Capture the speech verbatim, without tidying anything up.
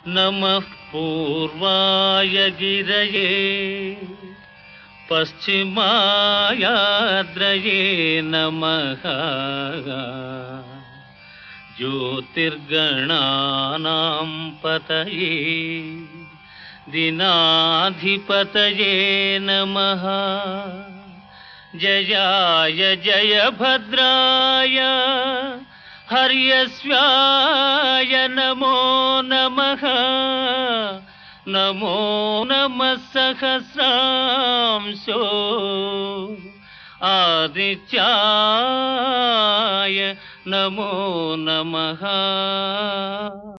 नमः पूर्वाय गिरये पश्चिमायाद्रये नमः ज्योतिर्गणानां पतये दिनाधिपतये नमः जयाय जयभद्राय हर्यश्वाय नमो नमः नमो नमः सहस्रांशो आदित्याय नमो नमः।